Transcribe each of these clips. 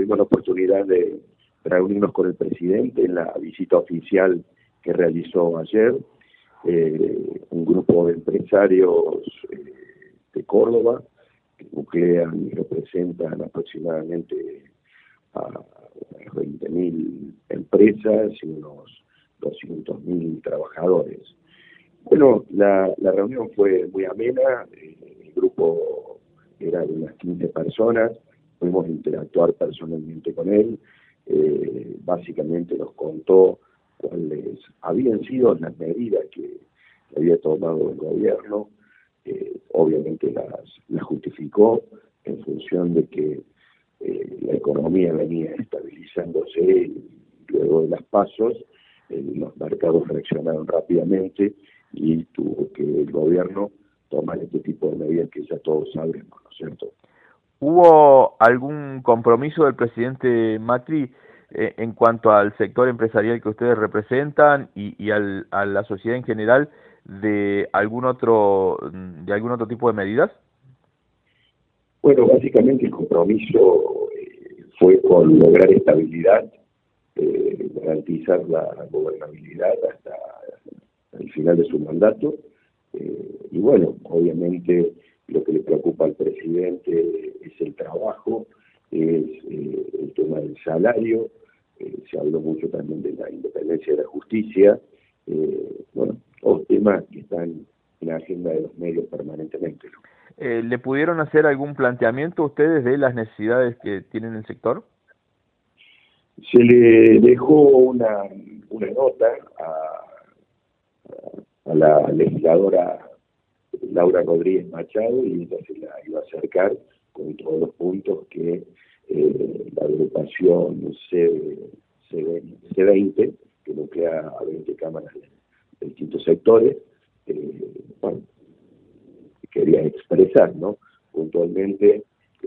tuvimos la oportunidad de reunirnos con el presidente en la visita oficial que realizó ayer. Un grupo de empresarios de Córdoba que nuclean y representan aproximadamente a 20.000 empresas y unos 200.000 trabajadores. Bueno, la reunión fue muy amena. El grupo era de unas 15 personas. Pudimos interactuar personalmente con él. Básicamente nos contó cuáles habían sido las medidas que había tomado el gobierno. Obviamente las justificó en función de que la economía venía estabilizándose y luego de las pasos los mercados reaccionaron rápidamente y tuvo que el gobierno tomar este tipo de medidas que ya todos sabemos, ¿no es cierto? ¿Hubo algún compromiso del presidente Macri en cuanto al sector empresarial que ustedes representan y a la sociedad en general de algún otro tipo de medidas? Bueno, básicamente el compromiso fue con lograr estabilidad, garantizar la gobernabilidad hasta el final de su mandato. Y bueno, obviamente lo que le preocupa al presidente es el trabajo, es el tema del salario. Se habló mucho también de la independencia de la justicia. Bueno, todos temas que están en la agenda de los medios permanentemente, ¿no? ¿Le pudieron hacer algún planteamiento ustedes de las necesidades que tienen el sector? Se le dejó una nota a la legisladora Laura Rodríguez Machado y ella se la iba a acercar con todos los puntos que la agrupación C20, que nuclea a 20 cámaras de distintos sectores, bueno, quería expresar, ¿no? Puntualmente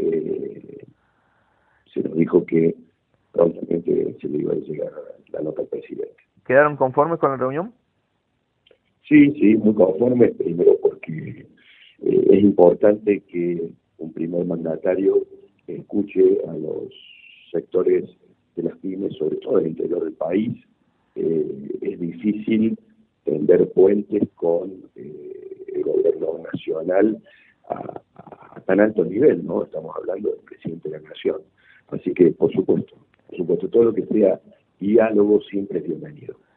se nos dijo que prontamente se le iba a llegar la nota al presidente. ¿Quedaron conformes con la reunión? Sí, muy conformes, primero porque es importante que un primer mandatario escuche a los sectores de las pymes, sobre todo del interior del país. Es difícil tender puentes con el gobierno nacional a tan alto nivel, ¿no? Estamos hablando del presidente de la nación. Así que, por supuesto, todo lo que sea diálogo siempre es bienvenido.